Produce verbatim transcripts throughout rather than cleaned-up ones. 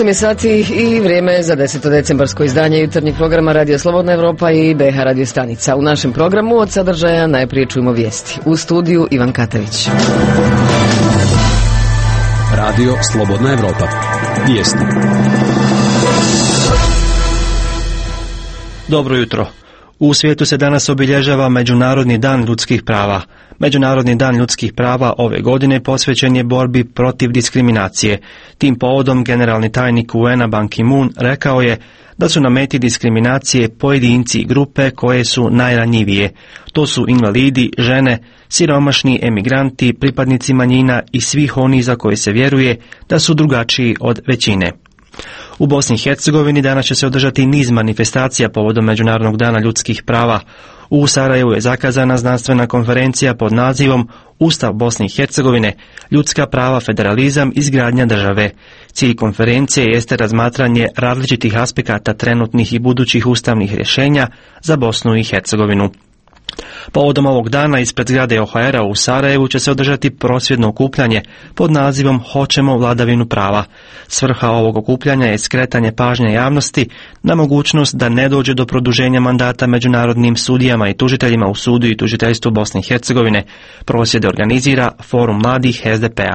osam je sati i vrijeme za deseto decembarsko izdanje jutarnjeg programa Radio Slobodna Evropa i B H radio stanica. U našem programu od sadržaja najprije čujemo vijesti. U studiju Ivan Katavić. Radio Slobodna Evropa. Vijesti. Dobro jutro. U svijetu se danas obilježava Međunarodni dan ljudskih prava. Međunarodni dan ljudskih prava ove godine posvećen je borbi protiv diskriminacije. Tim povodom generalni tajnik U N-a Ban Ki-moon rekao je da su na meti diskriminacije pojedinci i grupe koje su najranjivije. To su invalidi, žene, siromašni, emigranti, pripadnici manjina i svih oni za koje se vjeruje da su drugačiji od većine. U Bosni i Hercegovini danas će se održati niz manifestacija povodom Međunarodnog dana ljudskih prava. U Sarajevu je zakazana znanstvena konferencija pod nazivom Ustav Bosne i Hercegovine, ljudska prava, federalizam, izgradnja države. Cilj konferencije jeste razmatranje različitih aspekata trenutnih i budućih ustavnih rješenja za Bosnu i Hercegovinu. Povodom ovog dana ispred zgrade O H R-a u Sarajevu će se održati prosvjedno okupljanje pod nazivom Hoćemo vladavinu prava. Svrha ovog okupljanja je skretanje pažnje javnosti na mogućnost da ne dođe do produženja mandata međunarodnim sudijama i tužiteljima u sudu i tužiteljstvu Bosne i Hercegovine. Prosvjede organizira Forum mladih S D P-a.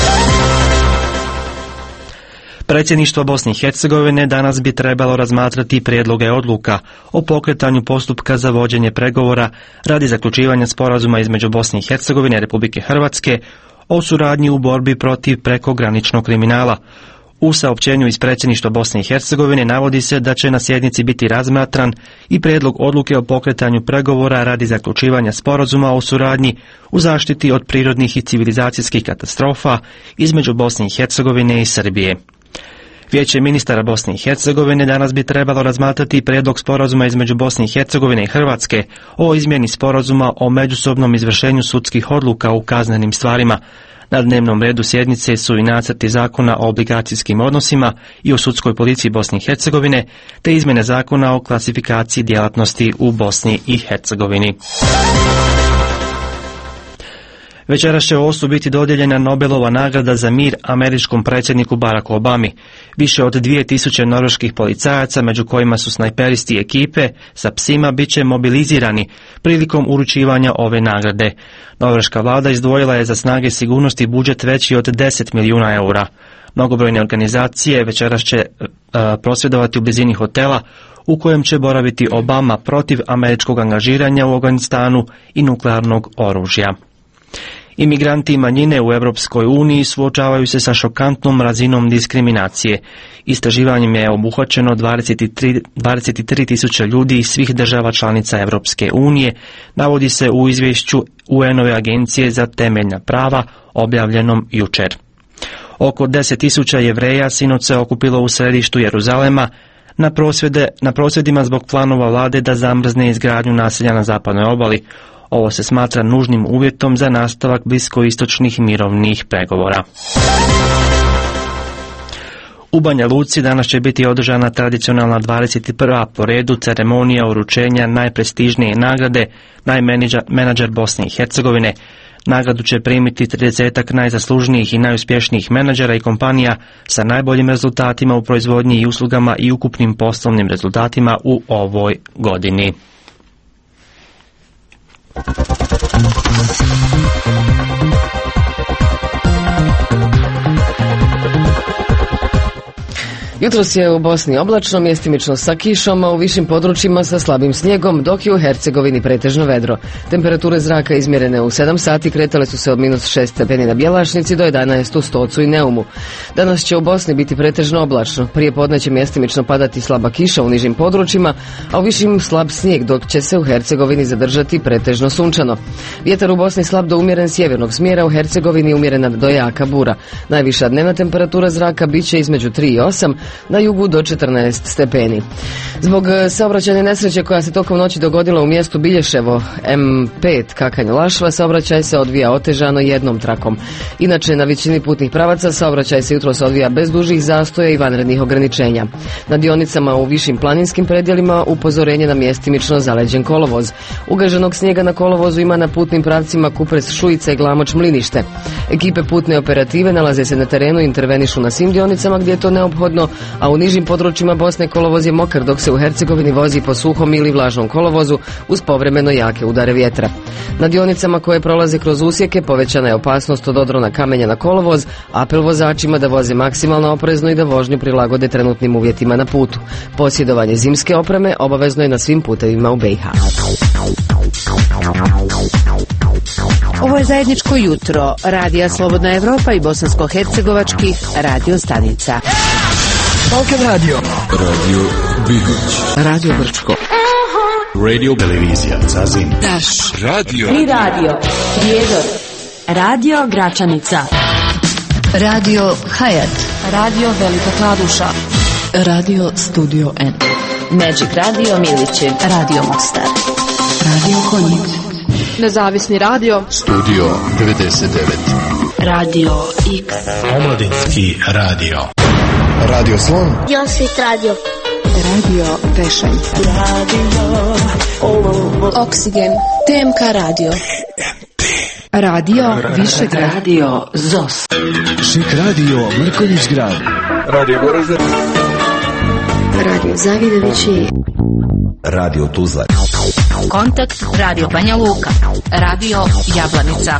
Predsjedništvo Bosne i Hercegovine danas bi trebalo razmatrati prijedloge odluka o pokretanju postupka za vođenje pregovora radi zaključivanja sporazuma između Bosne i Hercegovine i Republike Hrvatske o suradnji u borbi protiv prekograničnog kriminala. U saopćenju iz predsjedništva Bosne i Hercegovine navodi se da će na sjednici biti razmatran i prijedlog odluke o pokretanju pregovora radi zaključivanja sporazuma o suradnji u zaštiti od prirodnih i civilizacijskih katastrofa između Bosne i Hercegovine i Srbije. Vijeće ministara Bosne i Hercegovine danas bi trebalo razmatrati prijedlog sporazuma između Bosne i Hercegovine i Hrvatske o izmjeni sporazuma o međusobnom izvršenju sudskih odluka u kaznenim stvarima. Na dnevnom redu sjednice su i nacrti zakona o obligacijskim odnosima i o sudskoj policiji Bosne i Hercegovine, te izmjene zakona o klasifikaciji djelatnosti u Bosni i Hercegovini. Večeras će u Oslu biti dodijeljena Nobelova nagrada za mir američkom predsjedniku Baracku Obami. Više od dvije tisuće norveških policajaca, među kojima su snajperisti ekipe sa psima, bit će mobilizirani prilikom uručivanja ove nagrade. Norveška vlada izdvojila je za snage sigurnosti budžet veći od deset milijuna eura. Mnogobrojne organizacije večeras će uh, prosvjedovati u blizini hotela u kojem će boraviti Obama protiv američkog angažiranja u Afganistanu i nuklearnog oružja. Imigranti i manjine u Europskoj uniji suočavaju se sa šokantnom razinom diskriminacije. Istraživanjem je obuhvaćeno dvadeset tri tisuće ljudi iz svih država članica Europske unije, navodi se u izvješću U N-ove agencije za temeljna prava objavljenom jučer. Oko deset tisuća Jevreja sinoć se okupilo u središtu Jeruzalema na prosvjede, na prosvjedima zbog planova vlade da zamrzne izgradnju naselja na zapadnoj obali. Ovo se smatra nužnim uvjetom za nastavak bliskoistočnih mirovnih pregovora. U Banja Luci danas će biti održana tradicionalna dvadeset prva po redu ceremonija uručenja najprestižnije nagrade najmenadžer Bosne i Hercegovine. Nagradu će primiti tridesetak najzaslužnijih i najuspješnijih menadžera i kompanija sa najboljim rezultatima u proizvodnji i uslugama i ukupnim poslovnim rezultatima u ovoj godini. Jutros je u Bosni oblačno, mjestimično sa kišom, a u višim područjima sa slabim snijegom, dok je u Hercegovini pretežno vedro. Temperature zraka izmjerene u sedam sati kretale su se od minus šest stepeni na Bjelašnici do jedanaest u Stocu i Neumu. Danas će u Bosni biti pretežno oblačno. Prije podne će mjestimično padati slaba kiša u nižim područjima, a u višim slab snijeg, dok će se u Hercegovini zadržati pretežno sunčano. Vjetar u Bosni slab do umjeren sjevernog smjera, u Hercegovini umjerena do jaka bura. Najviša dnevna temperatura zraka bit će između tri i osam, na jugu do četrnaest stepeni. Zbog saobraćajne nesreće koja se tokom noći dogodila u mjestu Bilješevo em pet Kakanj-Lašva, saobraćaj se odvija otežano jednom trakom. Inače, na većini putnih pravaca saobraćaj se jutros odvija bez dužih zastoja i vanrednih ograničenja. Na dionicama u višim planinskim predjelima upozorenje na mjestimično zaleđen kolovoz. Ugaženog snijega na kolovozu ima na putnim pravcima Kupres-Šujica i Glamoč-Mlinište. Ekipe putne operative nalaze se na terenu i intervenišu na svim dionicama gdje je to neophodno, a u nižim područjima Bosne kolovoz je mokar, dok se u Hercegovini vozi po suhom ili vlažnom kolovozu uz povremeno jake udare vjetra. Na dionicama koje prolaze kroz usjeke povećana je opasnost od odrona kamenja na kolovoz, apel vozačima da voze maksimalno oprezno i da vožnju prilagode trenutnim uvjetima na putu. Posjedovanje zimske opreme obavezno je na svim putevima u be i ha. Ovo je zajedničko jutro Radija Slobodna Evropa i bosansko-hercegovačkih radio stanica. Balkan Radio. Radio Bihać. Radio Brčko. Radio Televizija Zazin. Daš. Radio. Tri radio. Prijedor. Radio Gračanica. Radio Hayat. Radio Velika Kladuša. Radio Studio N. Magic Radio Milići. Radio Mostar. Radio Konjic. Nezavisni radio. Studio devedeset devet. Radio X. Omladinski radio. Radio Slon. Josvit radio. Radio Vešanje. Radio Oksigen. Te em ka radio. Radio Višeg Radio Zos. Šik radio Mrkonjić grad. Radio Goražde. Radio Zavidovići. Radio Tuzla. Kontakt Radio Banja Luka. Radio Jablanica.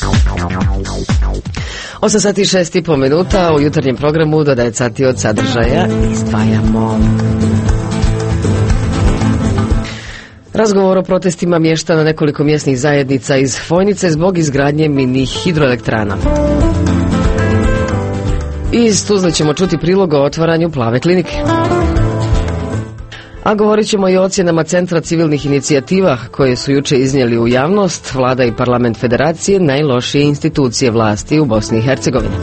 osam sati i šest i po minuta u jutarnjem programu dodaje sati od sadržaja izdvajamo. Razgovor o protestima mještana nekoliko mjesnih zajednica iz Fojnice zbog izgradnje mini hidroelektrana. Iz Tuzle ćemo čuti prilog o otvaranju plave klinike. A govorit ćemo i o ocjenama Centra civilnih inicijativa koje su juče iznijeli u javnost Vlada i Parlament Federacije najlošije institucije vlasti u Bosni i Hercegovini.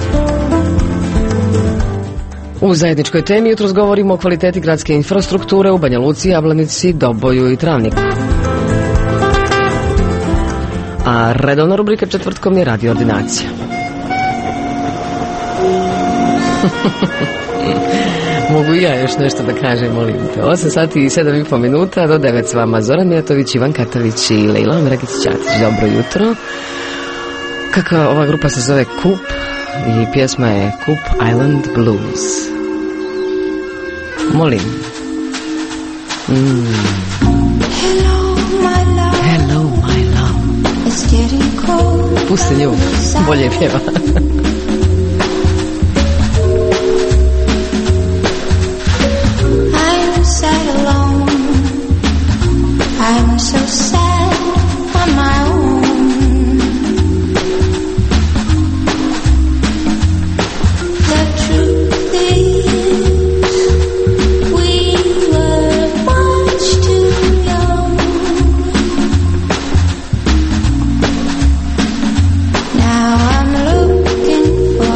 U zajedničkoj temi jutros govorimo o kvaliteti gradske infrastrukture u Banja Luci, Jablanici, Doboju i Travniku. A redovna rubrika četvrtkom je Radio Ordinacija. Mogu i ja još nešto da kažem, molim te. osam sati i sedam i po minuta, do devet s vama Zoran Mijatović, Ivan Katavić i Lejla Mragić-Ćatić. Dobro jutro. Kakva ova grupa se zove Kup i pjesma je Kup Island Blues. Molim. Mm. Hello, my love. Hello, my love. It's getting cold. Pusti nju, bolje pjeva. I'm sad alone. I'm so sad on my own. The truth is, we were much too young. Now I'm looking for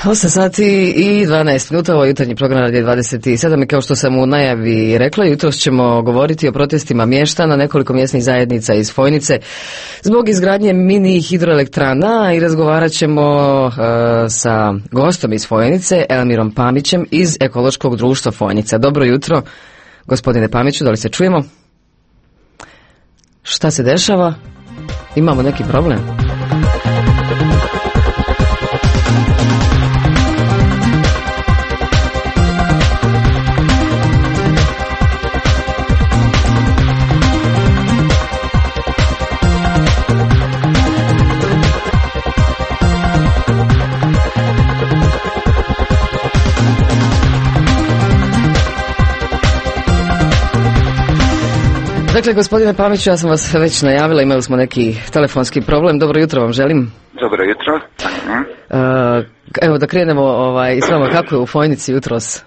osam sati i dvanaest minuta, ovo je jutarnji program Radio dvadeset sedam i kao što sam u najavi rekla, jutros ćemo govoriti o protestima mještana nekoliko mjesnih zajednica iz Fojnice zbog izgradnje mini hidroelektrana i razgovarat ćemo uh, sa gostom iz Fojnice, Elmirom Pamićem iz Ekološkog društva Fojnica. Dobro jutro, gospodine Pamiću, da li se čujemo? Šta se dešava? Imamo neki problem? Dakle, gospodine Pamiću, ja sam vas već najavila, imali smo neki telefonski problem. Dobro jutro vam želim. Dobro jutro. Uh, evo da krenemo ovaj, s vama, kako je u Fojnici jutros?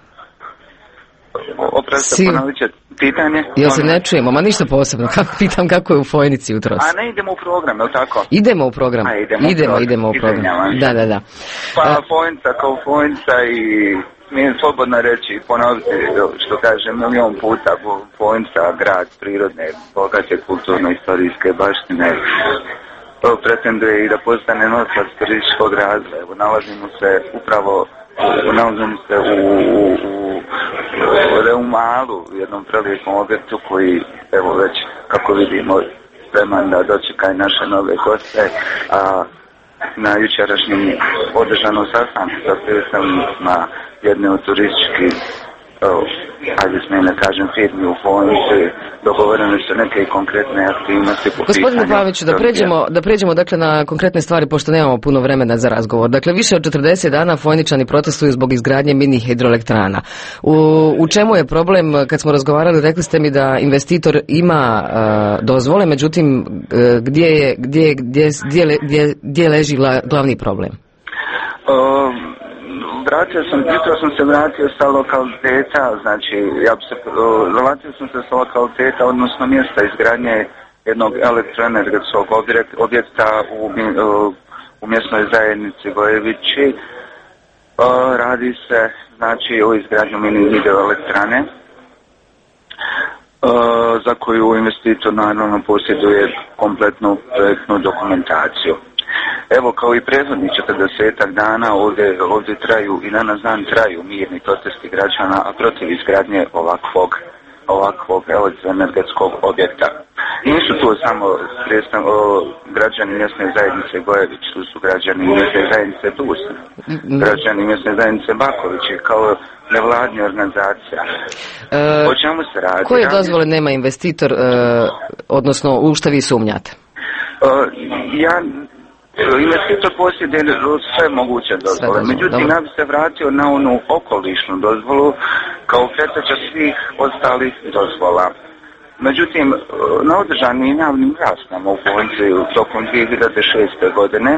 Oprostite, ponovit će pitanje. Jel se ne čujemo? Ma ništa posebno. Kako, pitam kako je u Fojnici jutros. A ne idemo u program, je li tako? Idemo u program. A, idemo, idemo, u idemo u program. Da, da, da. Pa uh, Fojnica kao Fojnica i smijem slobodno reći i ponoviti što kažem milion puta, Fojnica, grad prirodne, bogate kulturno-istorijske baštine, pretenduje i da postane nosilac turističkog razvoja. Evo, nalazimo se upravo nalazimo se u, u, u Reumalu, u jednom prelijepom objektu koji, evo već kako vidimo, spreman da dočekaj naše nove goste, a na jučerašnjem održanom sastanku sa predstavnicima jedne od turističkih, hajde smijem ne kažem, firmi u Fojnici, dogovorene su neke konkretne aktivnosti. Gospodine Paviću, da pređemo, da pređemo dakle na konkretne stvari, pošto nemamo puno vremena za razgovor. Dakle, više od četrdeset dana Fojničani protestuju zbog izgradnje mini hidroelektrana. U, u čemu je problem? Kad smo razgovarali, rekli ste mi da investitor ima uh, dozvole, međutim, uh, gdje, je, gdje, gdje, gdje, gdje, gdje leži gla, glavni problem? Um... Vratio sam, pitao sam se vratio sa lokaliteta, znači, ja bi se, vratio sam se sa lokaliteta, odnosno mjesta izgradnje jednog elektroenergetskog objekta u, u mjesnoj zajednici Gojevići. Radi se, znači, o izgradnju mini hidroelektrane, za koju investitor naravno posjeduje kompletnu projektnu dokumentaciju. Evo, kao i prethodnih četrdesetak dana, ovdje, ovdje traju i danas dan traju mirni protesti građana, a protiv izgradnje ovakvog, ovakvog elektroenergetskog objekta. Nisu tu samo predstav, o, građani mjesne zajednice Gojević, tu su građani mjesne zajednice Tusna, građani mjesne zajednice Bakovići, kao nevladnja organizacija. E, o čemu se radi? Koje dozvole nema investitor, e, odnosno u što vi sumnjate? E, ja... Investitor posjeduje sve moguće dozvole, međutim ja bi se vratio na onu okolišnu dozvolu kao preteča svih ostalih dozvola. Međutim, na održanim javnim raspravama u Fojnici tokom dvije hiljade šeste. godine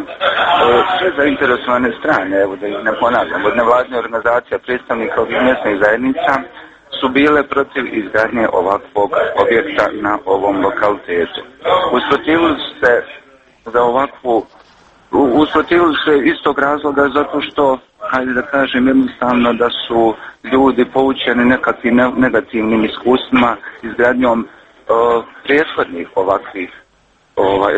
sve zainteresovane strane, evo da ih ne ponavljam, od nevladne organizacije, predstavnika ovih mjesnih zajednica su bile protiv izgradnje ovakvog objekta na ovom lokalitetu. Usprotivili se za ovakvu Usprotivili se istog razloga zato što, hajde da kažem jednostavno, da su ljudi poučeni nekakvim negativnim iskustvima izgradnjom uh, prethodnih ovakvih ovaj,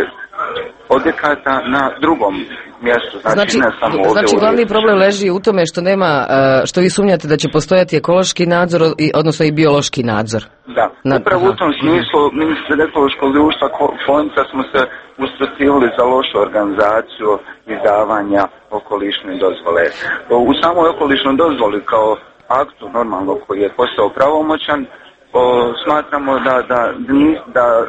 objekata na drugom mjestu. Znači, znači, ne samo ovdje znači glavni problem leži u tome što nema, uh, što vi sumnjate da će postojati ekološki nadzor, odnosno i biološki nadzor. Da, na, upravo aha. u tom smislu ministri ekološkog društva Fojnica smo se usprotivili za lošu organizaciju izdavanja okolišne dozvole. U samoj okolišnoj dozvoli kao aktu normalno koji je postao pravomoćan, o, smatramo da, da, da o,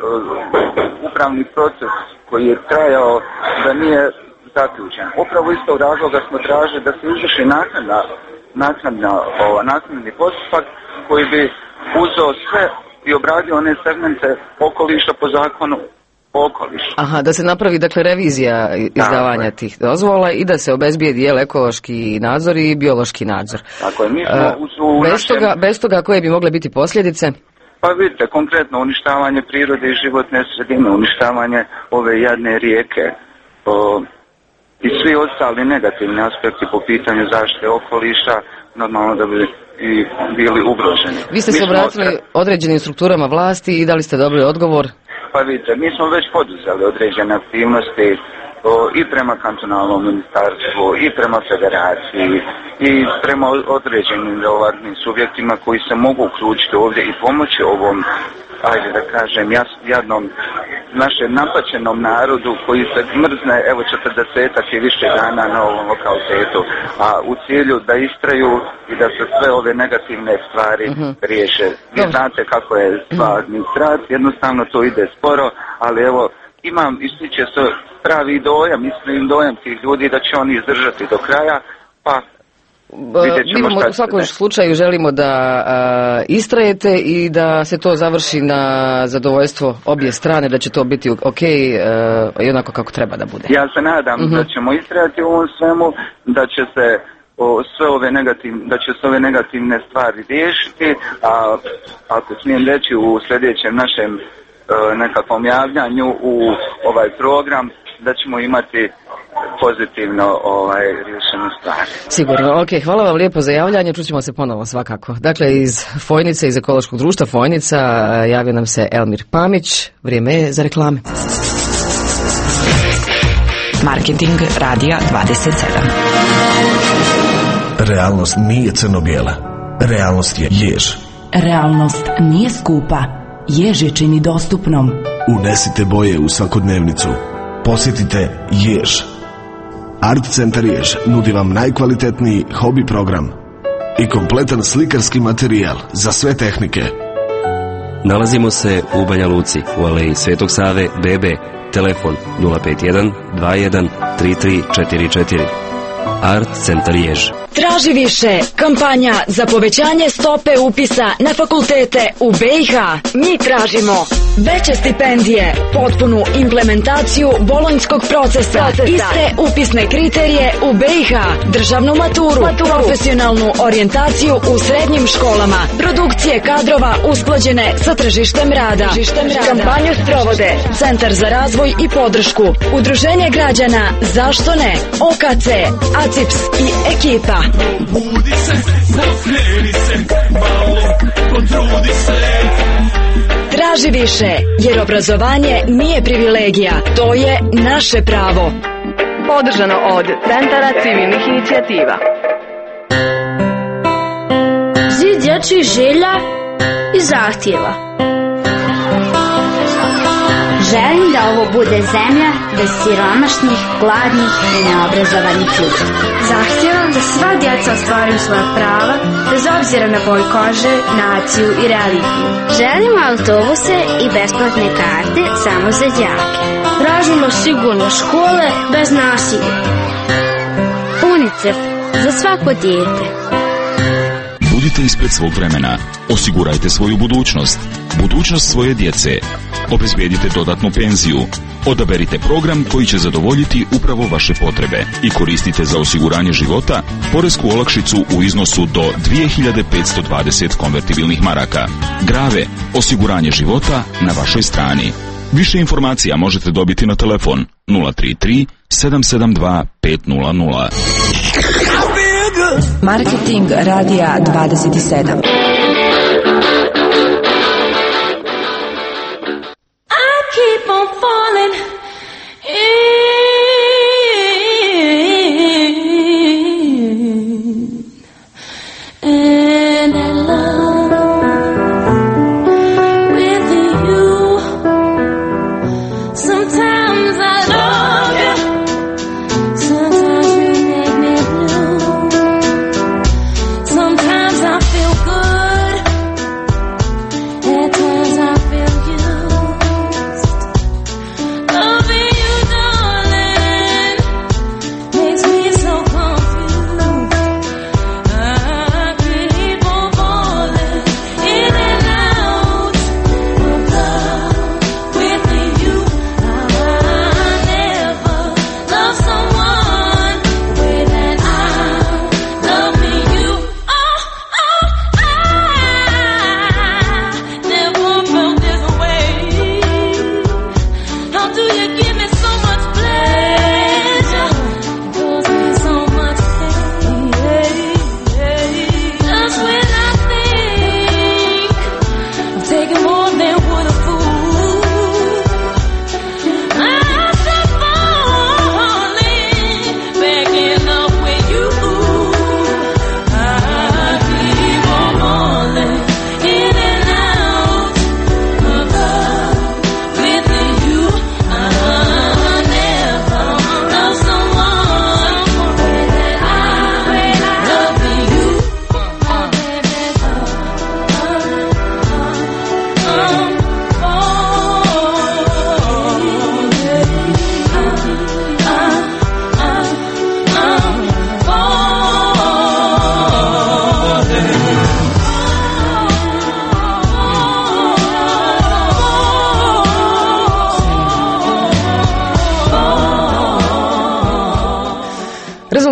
upravni proces koji je trajao da nije zaključen. Upravo iz tog razloga smo tražili da se izvrši naknadna, naknadna, ova, naknadni postupak koji bi uzeo sve i obradio one segmente okoliša po zakonu okoliš. Aha, da se napravi dakle revizija izdavanja da, tih dozvola i da se obezbijedi jel ekološki nadzor i biološki nadzor. Tako je, mi smo uh, u bez, našem... toga, bez toga koje bi mogle biti posljedice? Pa vidite, konkretno uništavanje prirode i životne sredine, uništavanje ove jadne rijeke, o, i svi ostali negativni aspekti po pitanju zaštite okoliša, normalno da bi i bili ugroženi. Vi ste se obratili određenim strukturama vlasti i da li ste dobili odgovor? Pa vidite, mi smo već poduzeli određene aktivnosti o, i prema kantonalnom ministarstvu, i prema federaciji, i prema određenim relevantnim subjektima koji se mogu uključiti ovdje i pomoći ovom, ajde da kažem, jadnom našem napaćenom narodu koji se mrzne evo četrdesetak i više dana na ovom lokalitetu, a u cilju da istraju i da se sve ove negativne stvari uh-huh. riješe. Vi znate kako je sva administracija, jednostavno to ide sporo, ali evo imam ističe se pravi dojam, mislim dojam tih ljudi da će oni izdržati do kraja, pa Mi u svakom slučaju želimo da a, istrajete i da se to završi na zadovoljstvo obje strane, da će to biti ok a, i onako kako treba da bude. Ja se nadam uh-huh. da ćemo istrajati u ovom svemu, da će se o, sve ove negativne, da će se ove negativne stvari riješiti, a ako smijem reći u sljedećem našem a, nekakvom javljanju u ovaj program, da ćemo imati pozitivno ovaj, rješenu stvar. Sigurno, ok, hvala vam lijepo za javljanje, čućemo se ponovo svakako. Dakle, iz Fojnice, iz ekološkog društva Fojnica, javio nam se Elmir Pamić, vrijeme je za reklame. Marketing Radija dvadeset sedam. Realnost nije crno-bijela, realnost je jež. Realnost nije skupa, jež je čini dostupnom. Unesite boje u svakodnevnicu. Posjetite Jež. Art Centar Jež nudi vam najkvalitetniji hobi program i kompletan slikarski materijal za sve tehnike. Nalazimo se u Banja Luci, u aleji Svetog Save B B. Telefon nula pet jedan dva jedan tri tri četiri četiri. Art Centar Jež. Traži više. Kampanja za povećanje stope upisa na fakultete u B i H. Mi tražimo veće stipendije, potpunu implementaciju bolonjskog procesa, procesa, iste upisne kriterije u B i H, državnu maturu, maturu, profesionalnu orijentaciju u srednjim školama, produkcije kadrova usklađene sa tržištem rada. Tržištem rada. Kampanju sprovode Centar za razvoj i podršku, Udruženje građana Zašto ne, O K C, A C I P S i ekipa. Budi se, pokreni se, malo potrudi se. Traži više, jer obrazovanje nije privilegija, to je naše pravo. Podržano od Centara civilnih inicijativa. Zid dječjih želja i zahtjeva. Želim da ovo bude zemlja bez siromašnih, gladnih i neobrazovanih ljudi. Zahtijevam da sva djeca ostvaruju svoja prava, bez obzira na boju kože, naciju i religiju. Želimo autobuse i besplatne karte samo za đake. Tražimo sigurne škole bez nasilja. UNICEF za svako dijete. Budite ispred svog vremena. Osigurajte svoju budućnost. Budućnost svoje djece. Obezbijedite dodatnu penziju. Odaberite program koji će zadovoljiti upravo vaše potrebe i koristite za osiguranje života poresku olakšicu u iznosu do dvije hiljade petsto dvadeset konvertibilnih maraka. Grave, osiguranje života na vašoj strani. Više informacija možete dobiti na telefon nula tri tri sedam sedam dva pet nula nula. Marketing Radija dvadeset sedam. Keep on falling in, and I love with you. Sometimes I love you, sometimes you make me blue. Sometimes I feel good, at times I feel used. Loving you, darling, makes me so confused. I keep on falling in and out of love with you. I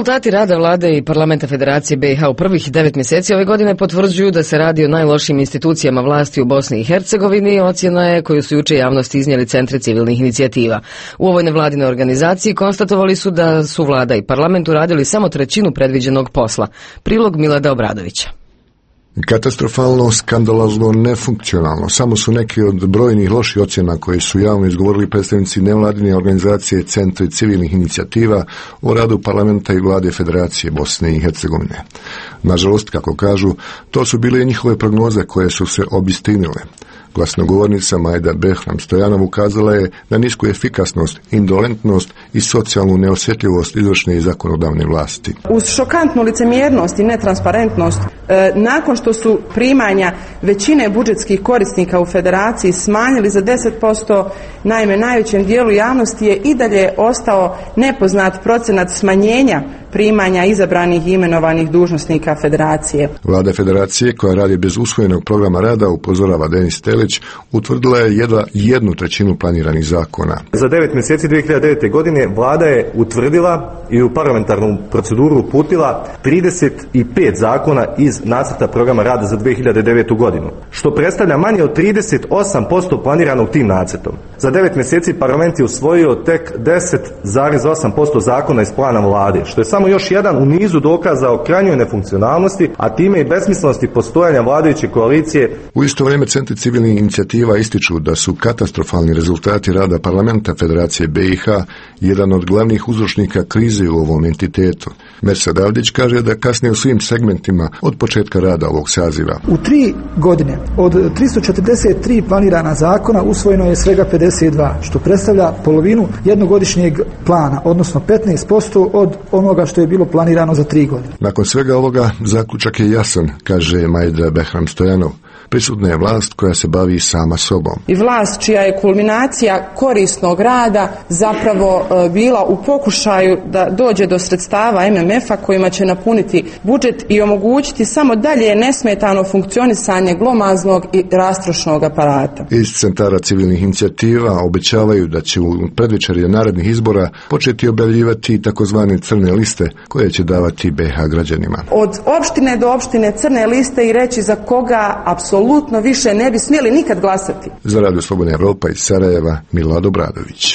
Rezultati rada vlade i parlamenta Federacije B i H u prvih devet mjeseci ove godine potvrđuju da se radi o najlošijim institucijama vlasti u Bosni i Hercegovini. Ocjena je koju su juče javnosti iznijeli centri civilnih inicijativa. U ovoj nevladinoj organizaciji konstatovali su da su vlada i parlament uradili samo trećinu predviđenog posla. Prilog Milada Obradovića. Katastrofalno, skandalozno, nefunkcionalno. Samo su neki od brojnih loših ocjena koje su javno izgovorili predstavnici nevladine organizacije Centri civilnih inicijativa o radu parlamenta i vlade Federacije Bosne i Hercegovine. Nažalost, kako kažu, to su bile njihove prognoze koje su se obistinile. Glasnogovornica Majda Behram Stojanov ukazala je na nisku efikasnost, indolentnost i socijalnu neosjetljivost izvršne i zakonodavne vlasti. Uz šokantnu licemjernost i netransparentnost, e, nakon što su primanja većine budžetskih korisnika u Federaciji smanjili za deset posto, naime najvećem dijelu javnosti je i dalje ostao nepoznat procenat smanjenja primanja izabranih i imenovanih dužnosnika Federacije. Vlada Federacije, koja radi bez usvojenog programa rada, upozorava Denis Telić, utvrdila je jedva jednu trećinu planiranih zakona. Za devet mjeseci dvije hiljade devete. godine vlada je utvrdila i u parlamentarnu proceduru uputila trideset pet zakona iz nacrta programa rada za dvije hiljade devetu. godinu, što predstavlja manje od trideset osam posto planiranog tim nacrtom. Za devet mjeseci parlament je usvojio tek deset zarez osam posto zakona iz plana vlade, što je samo još jedan u nizu dokaza o krajnjoj nefunkcionalnosti, a time i besmislenosti postojanja vladajuće koalicije. U isto vrijeme centri civilnih inicijativa ističu da su katastrofalni rezultati rada parlamenta Federacije B i H jedan od glavnih uzročnika krize u ovom entitetu. Mersad Avdić kaže da kasnije u svim segmentima od početka rada ovog saziva. U tri godine od tristo četrdeset tri planirana zakona usvojeno je svega pedeset dva, što predstavlja polovinu jednogodišnjeg plana, odnosno petnaest posto od onoga što je bilo planirano za tri godine. Nakon svega ovoga zaključak je jasan, kaže Majda Behram Stojanov. Prisutna je vlast koja se bavi sama sobom. I vlast čija je kulminacija korisnog rada zapravo e, bila u pokušaju da dođe do sredstava M M F-a kojima će napuniti budžet i omogućiti samo dalje nesmetano funkcionisanje glomaznog i rastrošnog aparata. Iz centara civilnih inicijativa obećavaju da će u predvečerje narednih izbora početi objavljivati takozvane crne liste koje će davati B i H građanima. Od opštine do opštine crne liste i reći za koga apsolutno Apsolutno više ne bi smjeli nikad glasati. Za Radio Slobodna Evropa iz Sarajeva, Milad Obradović.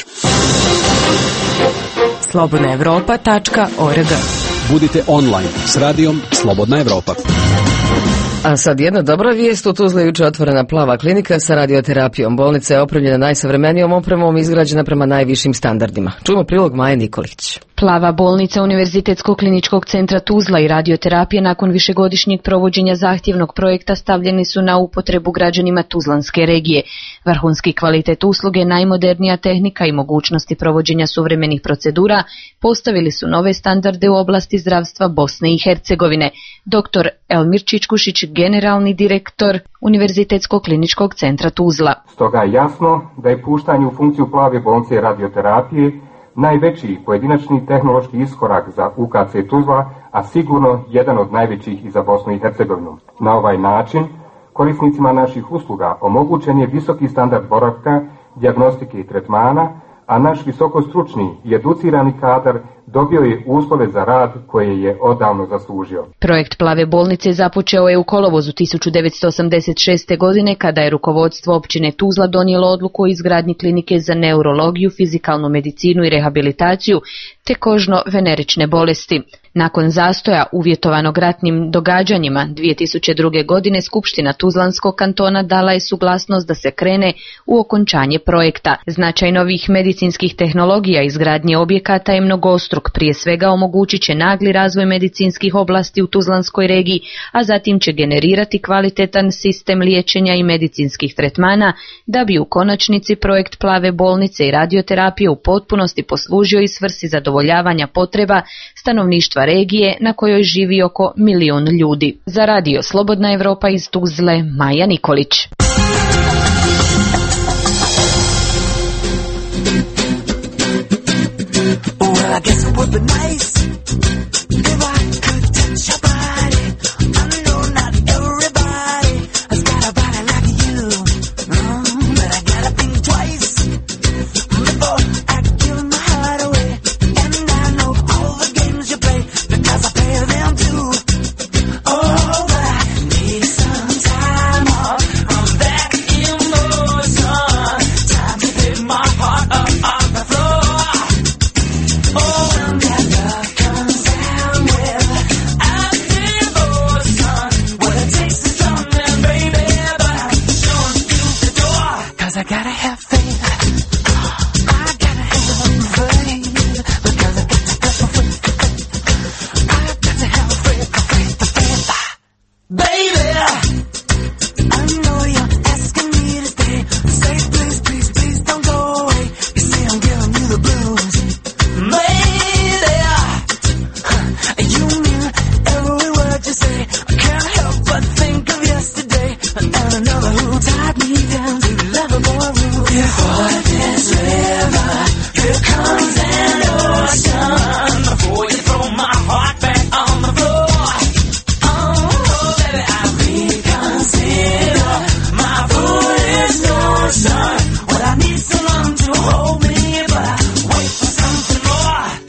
slobodna evropa tačka org. Budite online s radijom Slobodna Evropa. A sad jedna dobra vijest, u Tuzli je juče otvorena plava klinika sa radioterapijom. Bolnica je opremljena najsavremenijom opremom, izgrađena prema najvišim standardima. Čujemo prilog Maje Nikolić. Plava bolnica Univerzitetskog kliničkog centra Tuzla i radioterapije nakon višegodišnjeg provođenja zahtjevnog projekta stavljeni su na upotrebu građanima Tuzlanske regije. Vrhunski kvalitet usluge, najmodernija tehnika i mogućnosti provođenja suvremenih procedura postavili su nove standarde u oblasti zdravstva Bosne i Hercegovine. Doktor Elmir Čičkušić, generalni direktor Univerzitetskog kliničkog centra Tuzla. Stoga je jasno da je puštanje u funkciju plave bolnice i radioterapije najveći pojedinačni tehnološki iskorak za U K C Tuzla, a sigurno jedan od najvećih i za Bosnu i Hercegovinu. Na ovaj način korisnicima naših usluga omogućen je visoki standard boravka, dijagnostike i tretmana, a naš visokostručni i educirani kadar dobio je uslove za rad koje je odavno zaslužio. Projekt plave bolnice započeo je u kolovozu tisuću devetsto osamdeset šeste. godine kada je rukovodstvo općine Tuzla donijelo odluku o izgradnji klinike za neurologiju, fizikalnu medicinu i rehabilitaciju te kožno-venerične bolesti. Nakon zastoja uvjetovanog ratnim događanjima dvije tisuće druge. godine Skupština Tuzlanskog kantona dala je suglasnost da se krene u okončanje projekta. Značaj novih medicinskih tehnologija izgradnje objekata je mnogostruk. Prije svega omogućit će nagli razvoj medicinskih oblasti u Tuzlanskoj regiji, a zatim će generirati kvalitetan sistem liječenja i medicinskih tretmana, da bi u konačnici projekt plave bolnice i radioterapije u potpunosti poslužio i svrsi zadovoljavanja potreba stanovništva regije na kojoj živi oko milijun ljudi. Za Radio Slobodna Evropa iz Tuzle, Maja Nikolić. I guess it would be nice if I could touch your body. I know not everybody has got a body like you, mm, but I gotta think twice before I give my heart away. And I know all the games you play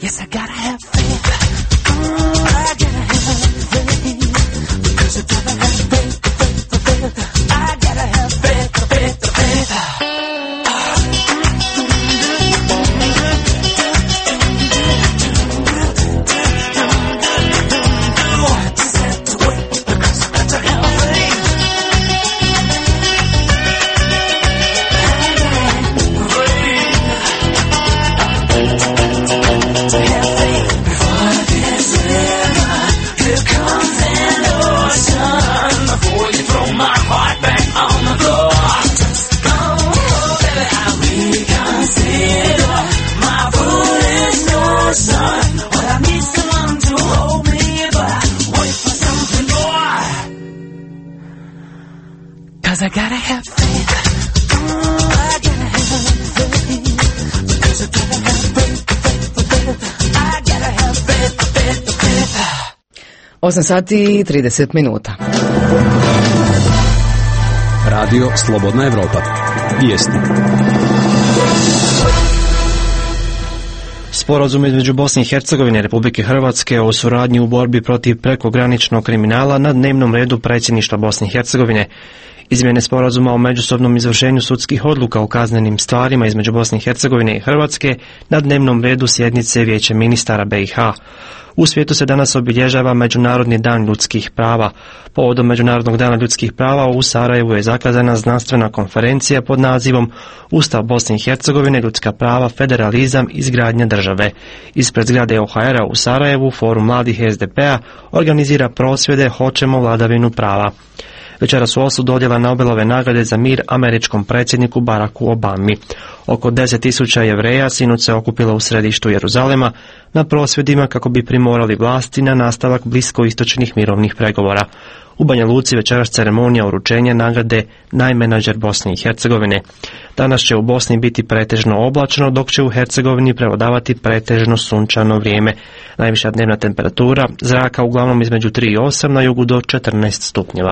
Yes, I gotta have faith. Oh, I gotta have faith. Because I gotta have faith, faith, faith. I gotta have faith, faith, faith. I gotta have faith. Oh, I gotta have faith. Because I gotta have faith, faith, faith. I gotta have faith, faith, faith. osam sati i trideset minuta. Radio Slobodna Evropa. Vijesti. Sporazum između Bosne i Hercegovine i Republike Hrvatske o suradnji u borbi protiv prekograničnog kriminala na dnevnom redu predsjedništva Bosne i Hercegovine. Izmjene sporazuma o međusobnom izvršenju sudskih odluka o kaznenim stvarima između Bosne i Hercegovine i Hrvatske na dnevnom redu sjednice Vijeća ministara B i H. U svijetu se danas obilježava Međunarodni dan ljudskih prava. Povodom Međunarodnog dana ljudskih prava u Sarajevu je zakazana znanstvena konferencija pod nazivom Ustav Bosne i Hercegovine, ljudska prava, federalizam, izgradnja države. Ispred zgrade O H R-a u Sarajevu Forum mladih S D P-a organizira prosvjede Hoćemo vladavinu prava. Večeras su Oslu dodjela Nobelove nagrade za mir američkom predsjedniku Baracku Obami. Oko deset tisuća Jevreja sinoć se okupilo u središtu Jeruzalema na prosvjedima kako bi primorali vlasti na nastavak bliskoistočnih mirovnih pregovora. U Banja Luci večeras ceremonija uručenja nagrade najmenadžer Bosne i Hercegovine. Danas će u Bosni biti pretežno oblačno, dok će u Hercegovini prevladavati pretežno sunčano vrijeme. Najviša dnevna temperatura zraka uglavnom između tri i osam, na jugu do četrnaest stupnjeva.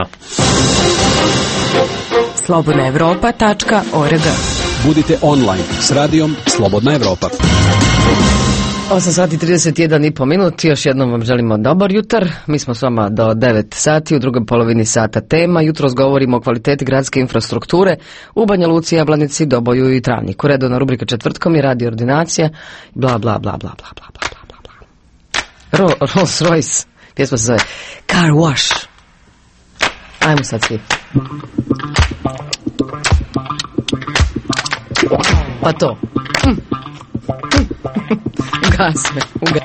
slobodna evropa tačka org. Budite online s radijom Slobodna Evropa. osam sati trideset jedan i po minuti, još jednom vam želimo dobar jutar. Mi smo s vama do devet sati, u drugoj polovini sata tema. Jutros govorimo o kvaliteti gradske infrastrukture u Banja Luci, Jablanici, Doboju i Travniku. Redovna rubrika četvrtkom je radi ordinacija, bla bla bla bla bla bla bla bla bla. Ro, Rolls Royce, pjesma se zove Car Wash. Ajmo sad svi. Pa to. Hm. Ugas me, ugas.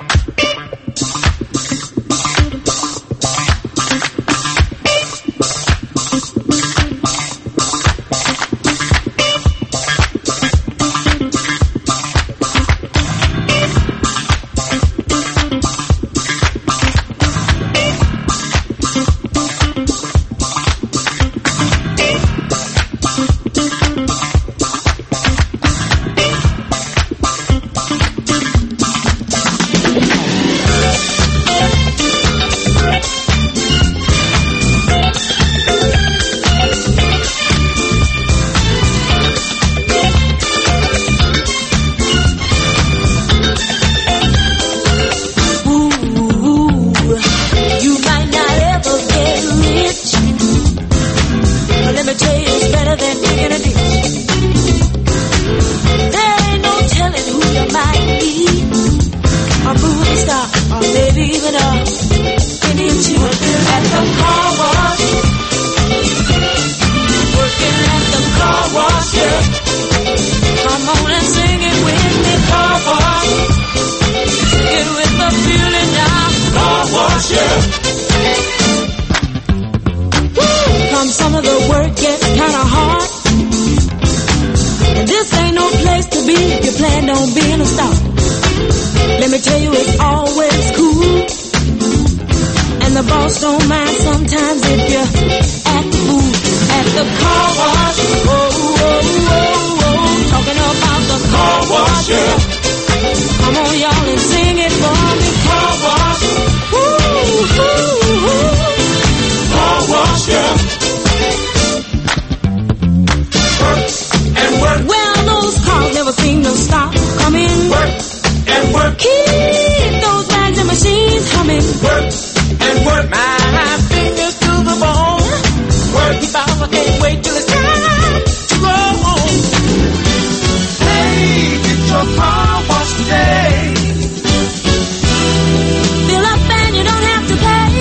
Some of the work gets kinda hard, and this ain't no place to be if you plan on being a star. Let me tell you, it's always cool, and the boss don't mind sometimes if you act the fool at the car wash. Oh, oh, oh, oh, talking about the car wash, yeah. Come on, y'all, and sing it for me. Car wash. Ooh, ooh, ooh. Car wash, yeah. Well, those cars never seem to stop coming. Work and work. Keep your car wash today. Fill up and you don't have to pay.